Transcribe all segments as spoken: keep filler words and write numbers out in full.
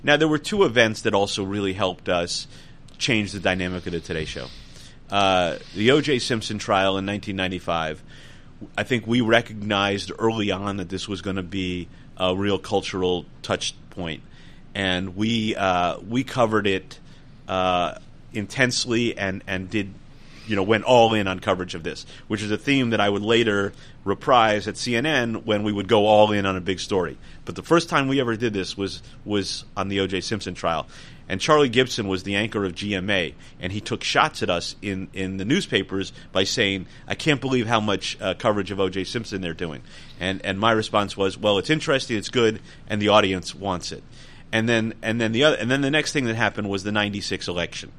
Now, there were two events that also really helped us change the dynamic of the Today Show. Uh, the O J. Simpson trial in nineteen ninety-five, I think we recognized early on that this was going to be a real cultural touch point. And we uh, we covered it uh, intensely and, and did, you know, went all in on coverage of this, which is a theme that I would later reprise at C N N when we would go all in on a big story. But the first time we ever did this was was on the O J. Simpson trial. And Charlie Gibson was the anchor of G M A, and he took shots at us in, in the newspapers by saying, I can't believe how much uh, coverage of O J. Simpson they're doing. And and my response was, well, it's interesting, it's good, and the audience wants it. And then and then the other and then the next thing that happened was the ninety-six election.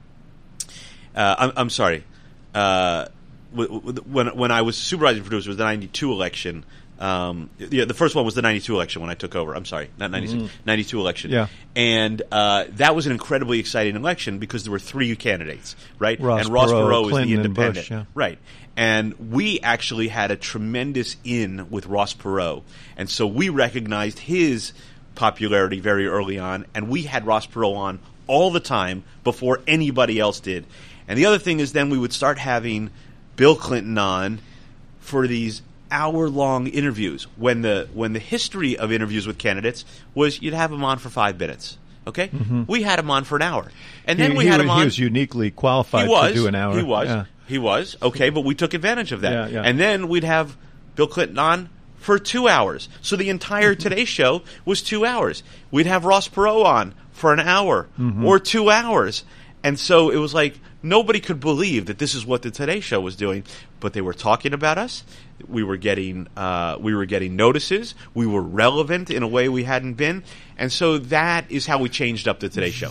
Uh, I'm, I'm sorry. Uh, when when I was supervising producer, it was the ninety-two election. Um, yeah, the first one was the ninety-two election when I took over. I'm sorry, not ninety-six, mm-hmm. ninety-two election. Yeah. And uh, that was an incredibly exciting election because there were three candidates, right? Ross and Ross Perot, Perot is Clinton, the and independent. Bush, yeah. Right. And we actually had a tremendous in with Ross Perot. And so we recognized his popularity very early on, and we had Ross Perot on all the time before anybody else did. And the other thing is then we would start having Bill Clinton on for these hour-long interviews when the when the history of interviews with candidates was you'd have him on for five minutes. Okay? Mm-hmm. We had him on for an hour. And then he, we he, had him on. He was uniquely qualified he was, to do an hour. He was. Yeah. He was. Okay, but we took advantage of that. Yeah, yeah. And then we'd have Bill Clinton on for two hours. So the entire Today Show was two hours. We'd have Ross Perot on for an hour mm-hmm. or two hours. And so it was like nobody could believe that this is what the Today Show was doing, but they were talking about us. We were getting uh, we were getting notices. We were relevant in a way we hadn't been. And so that is how we changed up the Today Show.